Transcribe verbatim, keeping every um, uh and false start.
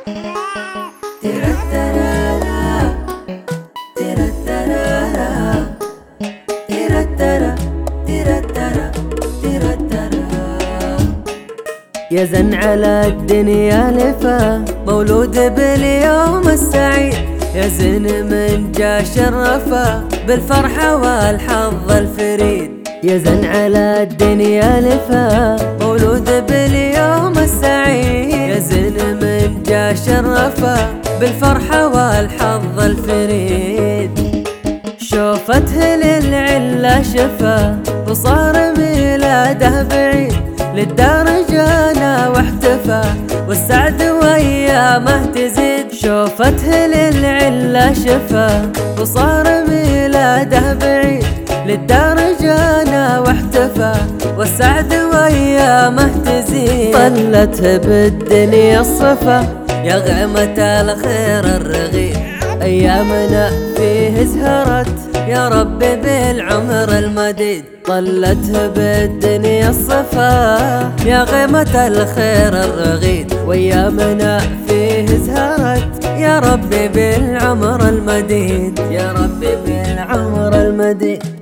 يا زن على الدنيا لفا مولود باليوم السعيد، يا زن من جا شرفا بالفرحة والحظ الفريد. يا زن على الدنيا لفا مولود باليوم السعيد، يا زن من جا شرفا بالفرحة والحظ الفريد. شوفته للعلة شفا وصار ميلاده بعيد، للدار جانا واحتفى والسعد وأيامه تزيد. شوفته للعلة شفا وصار ميلاده بعيد، للدار جانا واحتفى والسعد وأيامه تزيد. طلته بالدنيا الصفا يا غيمة الخير الرغيد، أيامنا فيه زهرت يا رب بالعمر المديد. طلته بالدنيا الصفا يا غيمة الخير الرغيد، وأيامنا فيه زهرت يا رب بالعمر المديد، يا رب بالعمر المديد.